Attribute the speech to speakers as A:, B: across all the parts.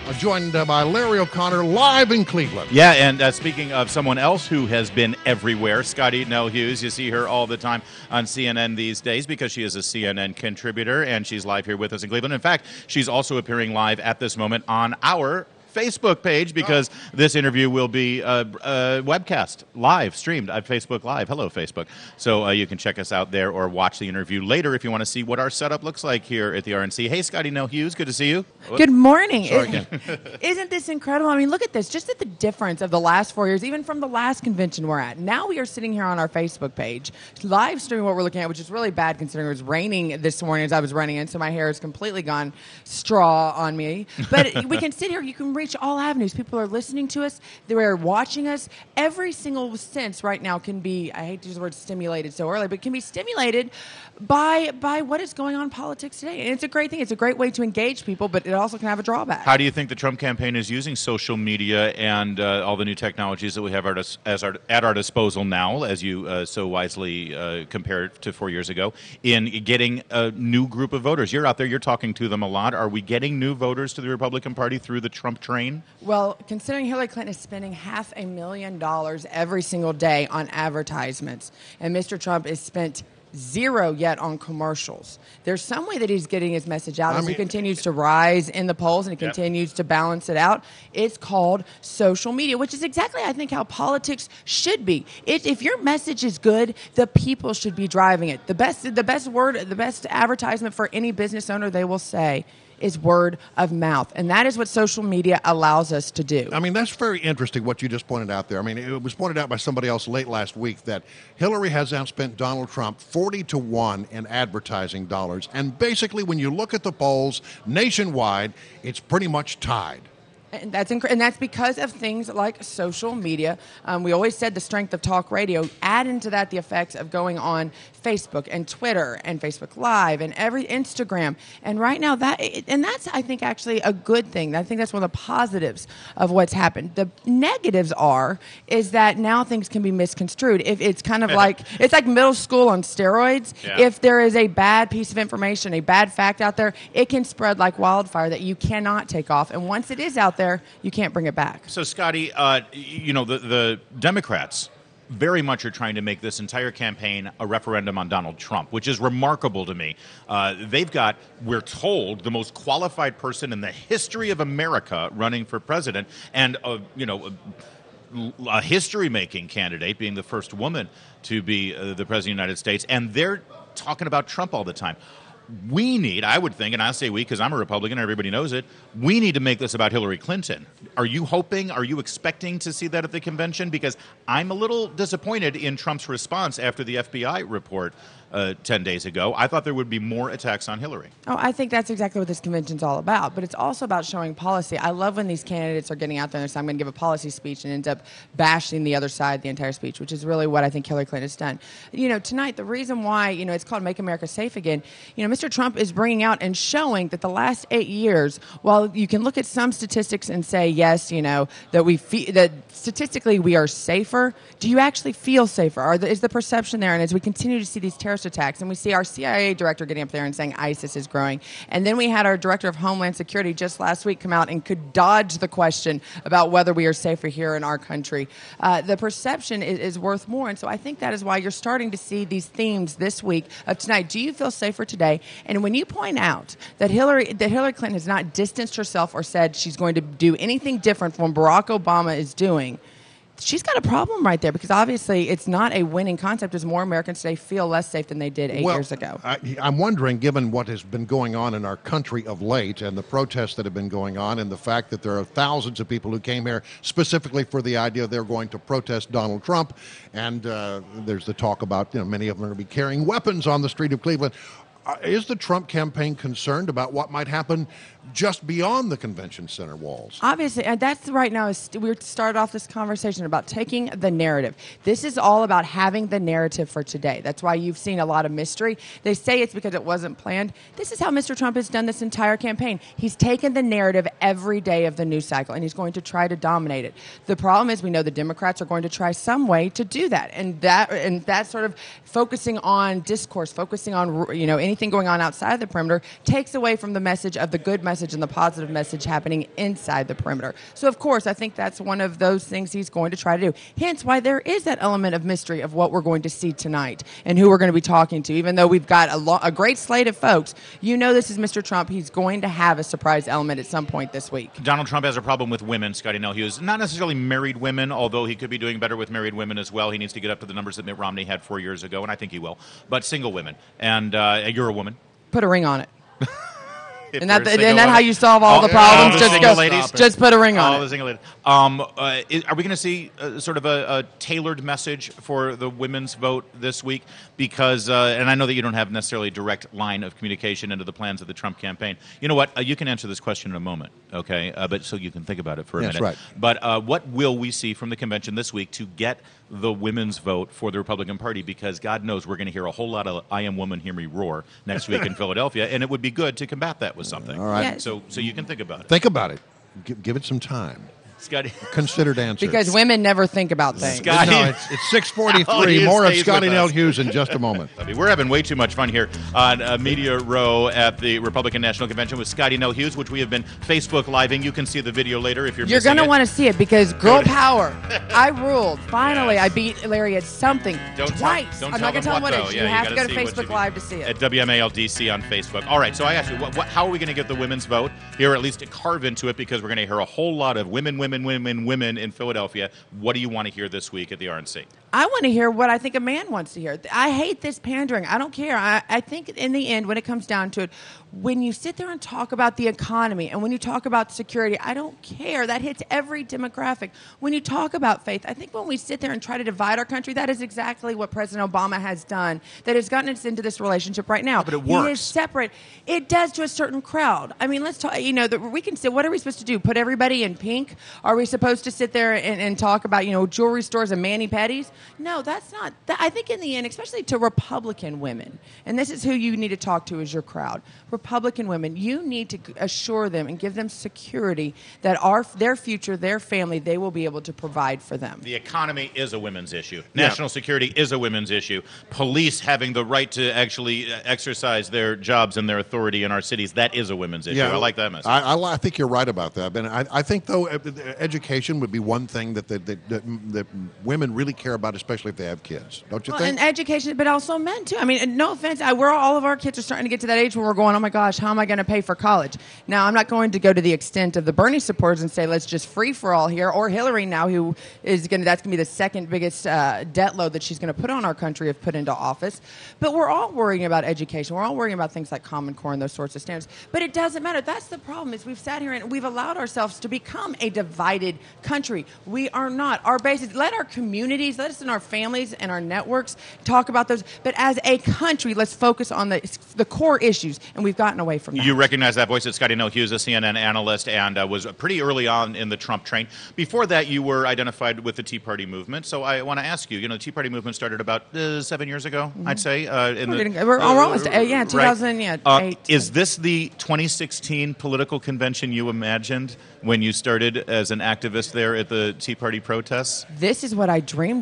A: joined by Larry O'Connor live in Cleveland.
B: Yeah, and speaking of someone else who has been everywhere, Scotty Nell Hughes. You see her all the time on CNN these days because she is a CNN contributor, and she's live here with us in Cleveland. In fact, she's also appearing live at this moment on our Facebook page because this interview will be webcast live streamed at Facebook Live. Hello, Facebook. So you can check us out there or watch the interview later if you want to see what our setup looks like here at the RNC. Hey, Scotty Nell Hughes, good to see you.
C: Good morning.
A: Sorry,
C: Isn't this incredible? I mean, look at this. Just at the difference of the last 4 years, even from the last convention we're at. Now we are sitting here on our Facebook page, live streaming what we're looking at, which is really bad considering it was raining this morning as I was running in, so my hair is completely gone straw on me. But we can sit here. You can reach all avenues. People are listening to us. They are watching us. Every single sense right now can be, I hate to use the word stimulated so early, but can be stimulated by what is going on in politics today. And it's a great thing. It's a great way to engage people, but it also can have a drawback.
B: How do you think the Trump campaign is using social media and all the new technologies that we have at our disposal now, as you so wisely compared to 4 years ago, in getting a new group of voters? You're out there. You're talking to them a lot. Are we getting new voters to the Republican Party through the Trump train?
C: Well, considering Hillary Clinton is spending $500,000 every single day on advertisements, and Mr. Trump has spent zero yet on commercials. There's some way that he's getting his message out as he continues to rise in the polls and he continues to balance it out. It's called social media, which is exactly, I think, how politics should be. If your message is good, the people should be driving it. The best advertisement for any business owner, they will say, is word of mouth. And that is what social media allows us to do.
A: I mean, that's very interesting what you just pointed out there. I mean, it was pointed out by somebody else late last week that Hillary has outspent Donald Trump 40-1 in advertising dollars. And basically, when you look at the polls nationwide, it's pretty much tied.
C: And that's because of things like social media. We always said the strength of talk radio. Add into that the effects of going on Facebook and Twitter and Facebook Live and every Instagram. And right now that's I think actually a good thing. I think that's one of the positives of what's happened. The negatives is that now things can be misconstrued. If it's kind of like it's like middle school on steroids.
B: Yeah.
C: If there is a bad piece of information, a bad fact out there, it can spread like wildfire that you cannot take off. And once it is out there, you can't bring it back.
B: So, Scotty, the Democrats very much are trying to make this entire campaign a referendum on Donald Trump, which is remarkable to me. They've got, we're told, the most qualified person in the history of America running for president, and a history-making candidate, being the first woman to be the president of the United States, and they're talking about Trump all the time. We need, I would think, and I say we because I'm a Republican and everybody knows it, we need to make this about Hillary Clinton. Are you expecting to see that at the convention? Because I'm a little disappointed in Trump's response after the FBI report 10 days ago. I thought there would be more attacks on Hillary.
C: Oh, I think that's exactly what this convention's all about. But it's also about showing policy. I love when these candidates are getting out there and saying, I'm going to give a policy speech and ends up bashing the other side the entire speech, which is really what I think Hillary Clinton has done. Tonight, the reason why, it's called Make America Safe Again, Mr. Trump is bringing out and showing that the last 8 years, while you can look at some statistics and say, yes, that statistically we are safer, do you actually feel safer? Is the perception there? And as we continue to see these terrorist attacks, and we see our CIA director getting up there and saying ISIS is growing, and then we had our director of Homeland Security just last week come out and could dodge the question about whether we are safer here in our country. The perception is worth more, and so I think that is why you're starting to see these themes this week of tonight. Do you feel safer today? And when you point out that Hillary Clinton has not distanced herself or said she's going to do anything different from what Barack Obama is doing, she's got a problem right there, because obviously it's not a winning concept as more Americans today feel less safe than they did 8 years ago.
A: I'm wondering, given what has been going on in our country of late and the protests that have been going on and the fact that there are thousands of people who came here specifically for the idea they're going to protest Donald Trump, and there's the talk about many of them are going to be carrying weapons on the street of Cleveland. Is the Trump campaign concerned about what might happen just beyond the convention center walls?
C: Obviously, and that's right now, we started off this conversation about taking the narrative. This is all about having the narrative for today. That's why you've seen a lot of mystery. They say it's because it wasn't planned. This is how Mr. Trump has done this entire campaign. He's taken the narrative every day of the news cycle, and he's going to try to dominate it. The problem is we know the Democrats are going to try some way to do that, and that's sort of focusing on discourse, focusing on anything anything going on outside the perimeter takes away from the message of the good message and the positive message happening inside the perimeter. So, of course, I think that's one of those things he's going to try to do. Hence why there is that element of mystery of what we're going to see tonight and who we're going to be talking to. Even though we've got a great slate of folks, you know this is Mr. Trump. He's going to have a surprise element at some point this week.
B: Donald Trump has a problem with women, Scotty Nell Hughes. Not necessarily married women, although he could be doing better with married women as well. He needs to get up to the numbers that Mitt Romney had 4 years ago, and I think he will. But single women. And you're a woman.
C: Put a ring on it.
B: If
C: And that
B: you're a single
C: how
B: woman.
C: you solve all the problems?
B: the
C: Just
B: single
C: go,
B: ladies.
C: just put a ring on
B: All
C: it.
B: the single ladies. Are we going to see sort of a tailored message for the women's vote this week? Because, and I know that you don't have necessarily a direct line of communication into the plans of the Trump campaign. You know what? You can answer this question in a moment, okay? But so you can think about it for a minute.
A: Right.
B: But what will we see from the convention this week to get the women's vote for the Republican Party? Because God knows we're going to hear a whole lot of "I am woman, hear me roar" next week in Philadelphia, and it would be good to combat that with something.
A: All right.
C: Yes.
B: So you can think about it.
A: Think about it. Give it some time.
B: Scotty.
A: Considered answers.
C: Because women never think about things.
B: Scotty-
A: No, it's
B: Nell
A: 6:43.
B: Hughes
A: More of
B: stays
A: Scotty
B: with
A: Nell
B: us.
A: Hughes in just a moment.
B: I mean, we're having way too much fun here on Media Row at the Republican National Convention with Scotty Nell Hughes, which we have been Facebook Living. You can see the video later if you're
C: You're
B: missing
C: going to
B: it.
C: want to see it because girl power. I ruled. Finally,
B: Yes.
C: I beat Larry at something twice.
B: Don't
C: I'm not going to tell him what
B: though.
C: it is.
B: Yeah,
C: You have to
B: gotta
C: go to
B: see what you
C: Facebook
B: do.
C: Live to see it.
B: At WMALDC on Facebook. All right, so I asked you, how are we going to get the women's vote here, or at least carve into it, because we're going to hear a whole lot of women in Philadelphia. What do you want to hear this week at the RNC?
C: I want to hear what I think a man wants to hear. I hate this pandering. I don't care. I think in the end, when it comes down to it, when you sit there and talk about the economy and when you talk about security, I don't care. That hits every demographic. When you talk about faith, I think when we sit there and try to divide our country, that is exactly what President Obama has done that has gotten us into this relationship right now.
B: But it
C: He
B: works.
C: is separate. It does to a certain crowd. I mean, let's talk, we can say, what are we supposed to do? Put everybody in pink? Are we supposed to sit there and talk about, jewelry stores and mani-pedis? No, that's not. I think in the end, especially to Republican women, and this is who you need to talk to as your crowd, Republican women, you need to assure them and give them security that their future, their family, they will be able to provide for them.
B: The economy is a women's issue. National security is a women's issue. Police having the right to actually exercise their jobs and their authority in our cities, that is a women's issue. I like that message.
A: I think you're right about that. And I think, though, education would be one thing that women really care about, especially if they have kids. Don't you think?
C: And education, but also men, too. I mean, no offense. All of our kids are starting to get to that age where we're going, oh, my gosh, how am I going to pay for college? Now, I'm not going to go to the extent of the Bernie supporters and say, let's just free for all here, or Hillary now, who is that's going to be the second biggest debt load that she's going to put on our country if put into office. But we're all worrying about education. We're all worrying about things like Common Core and those sorts of standards. But it doesn't matter. That's the problem is we've sat here and we've allowed ourselves to become a divided country. We are not. Our bases, let our communities, let us in our families and our networks talk about those. But as a country, let's focus on the core issues. And we've gotten away from that.
B: You recognize that voice. It's Scotty Nell Hughes, a CNN analyst, and was pretty early on in the Trump train. Before that, you were identified with the Tea Party movement. So I want to ask you, the Tea Party movement started about 7 years ago, I'd say.
C: We're almost, 2008.
B: Right. Is this the 2016 political convention you imagined when you started as an activist there at the Tea Party protests?
C: This is what I dreamed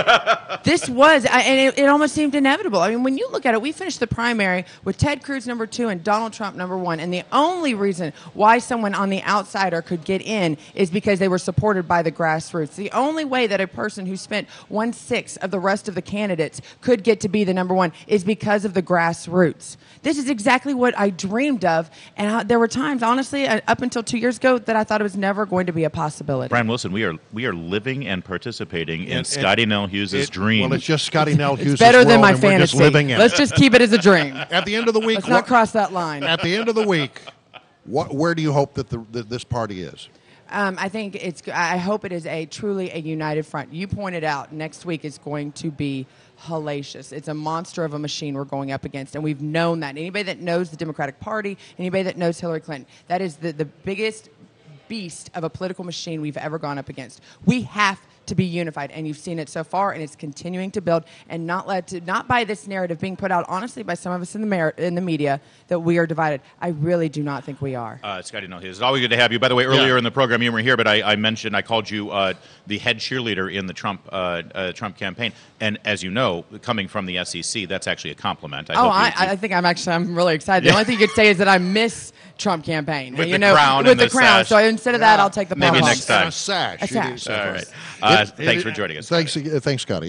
C: of. This was, and it almost seemed inevitable. I mean, when you look at it, we finished the primary with Ted Cruz number 2 and Donald Trump number 1. And the only reason why someone on the outsider could get in is because they were supported by the grassroots. The only way that a person who spent 1/6 of the rest of the candidates could get to be the number 1 is because of the grassroots. This is exactly what I dreamed of. And there were times, honestly, up until 2 years ago, that I thought it was never going to be a possibility.
B: Brian Wilson, we are living and participating in Scotty Nell Hughes' dream.
A: Well, it's just Scotty Nell Hughes'
C: It's better
A: world,
C: than my
A: and we're just
C: fantasy.
A: living in
C: Let's
A: it.
C: just keep it as a dream.
A: At the end of the week,
C: Let's not cross that line.
A: At the end of the week, where do you hope that this party is?
C: I think I hope it is truly a united front. You pointed out next week is going to be hellacious. It's a monster of a machine we're going up against, and we've known that. Anybody that knows the Democratic Party, anybody that knows Hillary Clinton, that is the biggest beast of a political machine we've ever gone up against. We have to be unified, and you've seen it so far, and it's continuing to build, and not by this narrative being put out, honestly, by some of us in the media, that we are divided. I really do not think we are.
B: Scotty Nell Hughes, it's always good to have you. By the way, earlier in the program, you were here, but I mentioned, I called you the head cheerleader in the Trump campaign, and as you know, coming from the SEC, that's actually a compliment.
C: I think I'm really excited. The only thing you could say is that I miss Trump campaign.
B: With the crown and the
C: crown.
B: sash.
C: So instead of that, I'll take the
B: Maybe
C: pom-poms.
B: next time.
A: And a sash.
C: A sash.
B: All right. Thanks for joining us.
A: Thanks, Scotty.